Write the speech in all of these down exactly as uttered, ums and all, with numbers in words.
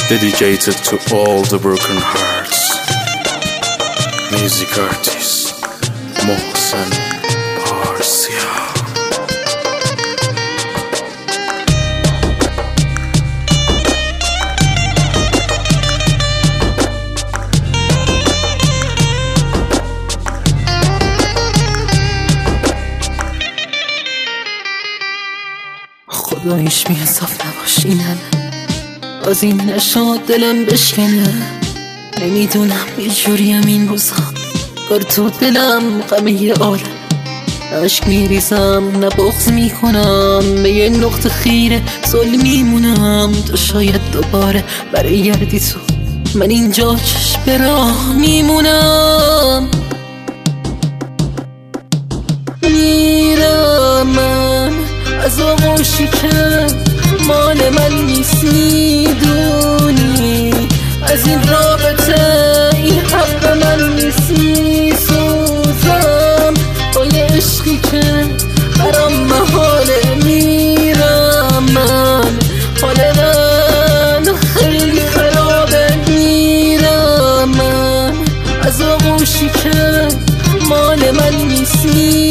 Dedicated to all the broken hearts. Music artist محسن پارسیا. خدا هیچ بی انصاف نباشینم، از این نشاد دلم بشکنه. نمیدونم یه جوریم این روزا، کار تو دلم غمه عالم. عشق میریزم نه بغض میکنم، به یه نقطه خیره ظلم میمونم. تو شاید دوباره برای گردی تو، من اینجا چشم به راه میمونم. میرم من از آغوشی که مال من نیست، میدونی از این رابطه این حق من نیست. میسوزم با یه عشقی که برام محاله. میرم من حال من خیلی خرابه. میرم من از آغوشی که مال من نیست،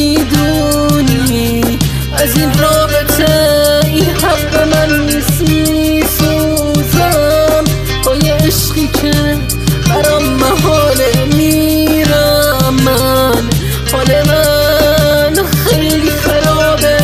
میدونی از این رابطه این حق من نیست. میسوزم با یه عشقی که برام محاله. میرم من حال من خیلی خرابه.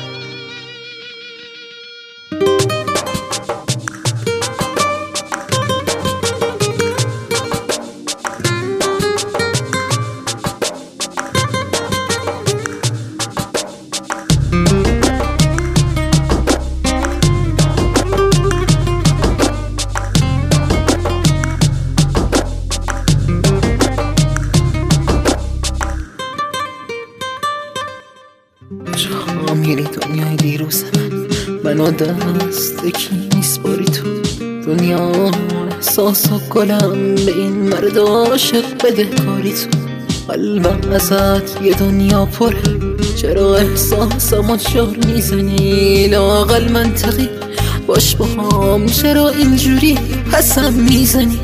جا میری دنیای دیروز من، منو دست کی نیست باری تو. دنیا احساس و گلم به این مرد عاشق بده کاری تو. قلبم ازت یه دنیا پره، چرا احساسمو جار میزنی؟ لااقل منطقی باش با هم، چرا اینجوری پسم میزنی؟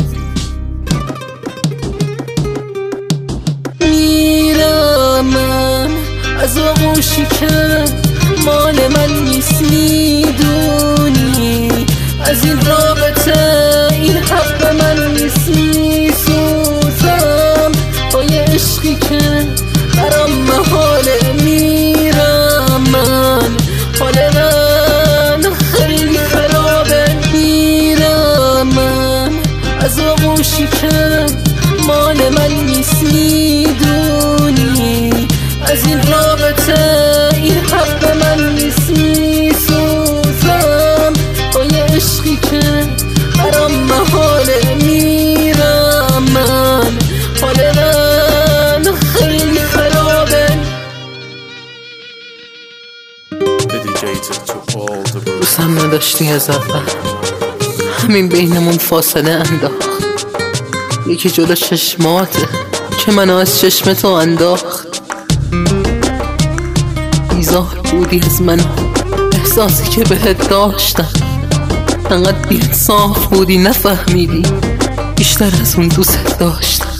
میرم من از آغوشی که مال من نیست، میدونی از این رابطه این حق من نیست. میسوزم با یه عشقی که برام محاله. میرم من حال من خیلی خرابه. میرم من از آغوشی که مال من نیست، میدونی از این رابطه این حق من نیست. میسوزم با یه عشقی که برام محاله. میرم من حال من خیلی خرابه. دوستم نداشتی از اول، همین بینمون فاصله انداخت. یکی جلو چشماته که منو از چشم تو انداخت. بیزار بودی از من، احساسی که بهت داشتم. انقدر بی‌انصاف بودی نفهمیدی، بیشتر از اون دوست داشتم.